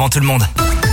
Avant tout le monde.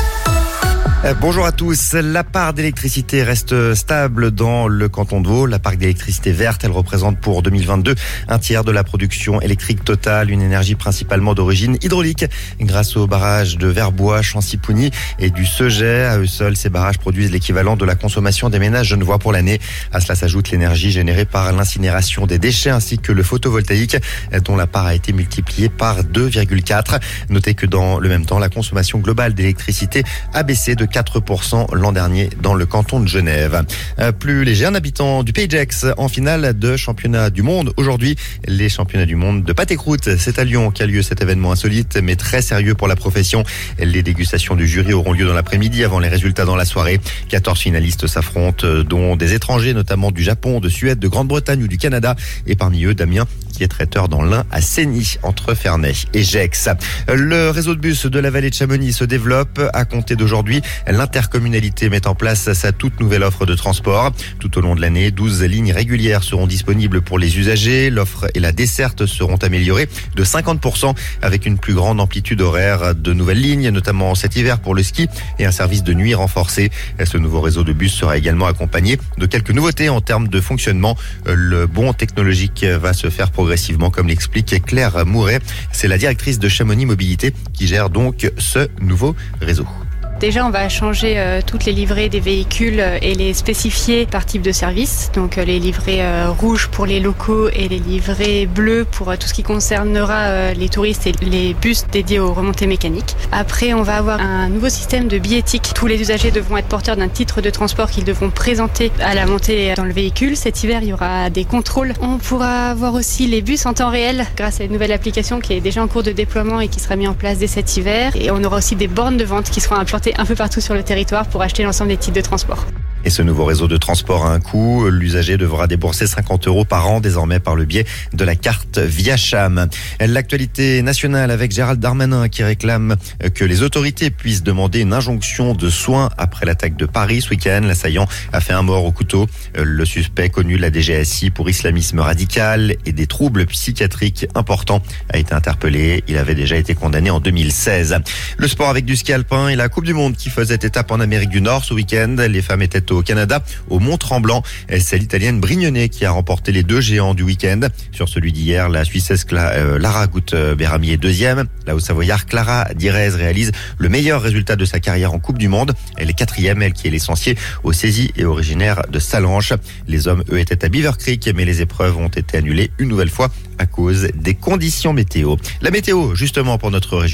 Bonjour à tous. La part d'électricité reste stable dans le canton de Vaud. La part d'électricité verte, elle représente pour 2022 un tiers de la production électrique totale, une énergie principalement d'origine hydraulique. Grâce aux barrages de Verbois, Chancy-Pougny et du Seget, à eux seuls, ces barrages produisent l'équivalent de la consommation des ménages genevois pour l'année. À cela s'ajoute l'énergie générée par l'incinération des déchets ainsi que le photovoltaïque, dont la part a été multipliée par 2,4. Notez que dans le même temps, la consommation globale d'électricité a baissé de 4% l'an dernier dans le canton de Genève. Plus léger, un habitant du Pays de Gex en finale de championnat du monde. Aujourd'hui, les championnats du monde de pâte et croûte. C'est à Lyon qu'a lieu cet événement insolite mais très sérieux pour la profession. Les dégustations du jury auront lieu dans l'après-midi avant les résultats dans la soirée. 14 finalistes s'affrontent, dont des étrangers, notamment du Japon, de Suède, de Grande-Bretagne ou du Canada. Et parmi eux, Damien, qui est traiteur dans l'Ain à Sény, entre Ferney et Gex. Le réseau de bus de la vallée de Chamonix se développe. À compter d'aujourd'hui, l'intercommunalité met en place sa toute nouvelle offre de transport. Tout au long de l'année, 12 lignes régulières seront disponibles pour les usagers. L'offre et la desserte seront améliorées de 50% avec une plus grande amplitude horaire. De nouvelles lignes, notamment cet hiver pour le ski, et un service de nuit renforcé. Ce nouveau réseau de bus sera également accompagné de quelques nouveautés en termes de fonctionnement. Le bond technologique va se faire progressivement, comme l'explique Claire Mouret. C'est la directrice de Chamonix Mobilité qui gère donc ce nouveau réseau. Déjà, on va changer toutes les livrées des véhicules et les spécifier par type de service. Donc les livrées rouges pour les locaux et les livrées bleues pour tout ce qui concernera les touristes et les bus dédiés aux remontées mécaniques. Après, on va avoir un nouveau système de billettique. Tous les usagers devront être porteurs d'un titre de transport qu'ils devront présenter à la montée dans le véhicule. Cet hiver, il y aura des contrôles. On pourra voir aussi les bus en temps réel grâce à une nouvelle application qui est déjà en cours de déploiement et qui sera mise en place dès cet hiver. Et on aura aussi des bornes de vente qui seront implantées un peu partout sur le territoire pour acheter l'ensemble des titres de transport. Et ce nouveau réseau de transport a un coût. L'usager devra débourser 50 € par an, désormais par le biais de la carte Viacham. L'actualité nationale avec Gérald Darmanin qui réclame que les autorités puissent demander une injonction de soins après l'attaque de Paris ce week-end. L'assaillant a fait un mort au couteau. Le suspect, connu de la DGSI pour islamisme radical et des troubles psychiatriques importants, a été interpellé. Il avait déjà été condamné en 2016. Le sport avec du ski alpin et la Coupe du Monde qui faisait étape en Amérique du Nord ce week-end. Les femmes étaient au Canada, au Mont-Tremblant. C'est l'Italienne Brignone qui a remporté les deux géants du week-end. Sur celui d'hier, la Suissesse Lara Gut-Berami est deuxième. La Haut-Savoyard Clara Direz réalise le meilleur résultat de sa carrière en Coupe du Monde. Elle est quatrième, elle qui est licenciée au saisie et originaire de Salanches. Les hommes, eux, étaient à Beaver Creek, mais les épreuves ont été annulées une nouvelle fois à cause des conditions météo. La météo, justement, pour notre région.